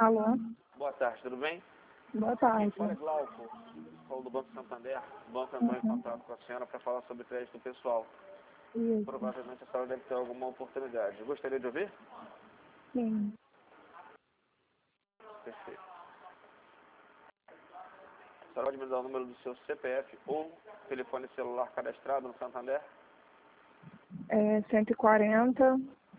Alô? Boa tarde, tudo bem? Boa tarde. Olha, Glauco, falo do Banco Santander. O banco entrou em contato com a senhora para falar sobre crédito pessoal. Isso. Provavelmente a senhora deve ter alguma oportunidade. Gostaria de ouvir? Sim. Perfeito. A senhora pode me dar o número do seu CPF ou telefone celular cadastrado no Santander? É 140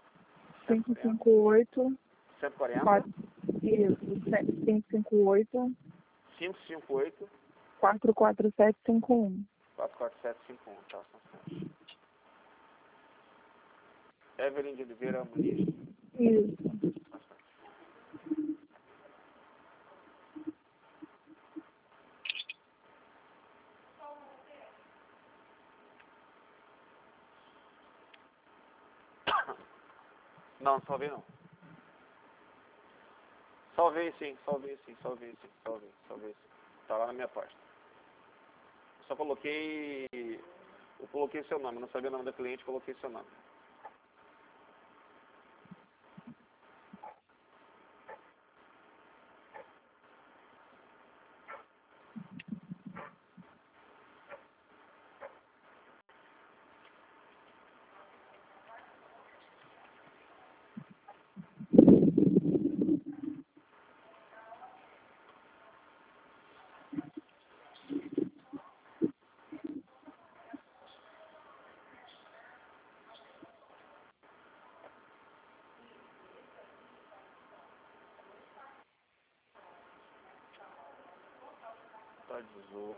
558 140 isso, 558 558 44751. 44751, tá? Evelyn de Oliveira Muniz. Isso. Não, salvei não. Salvei sim. Tá lá na minha pasta. Só coloquei... Eu coloquei seu nome, não sabia o nome da cliente, coloquei seu nome. Tá de zorro.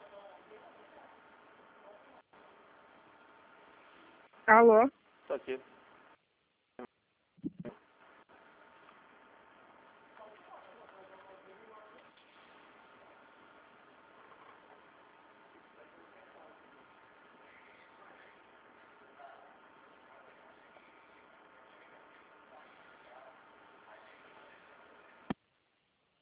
Alô? Tá aqui.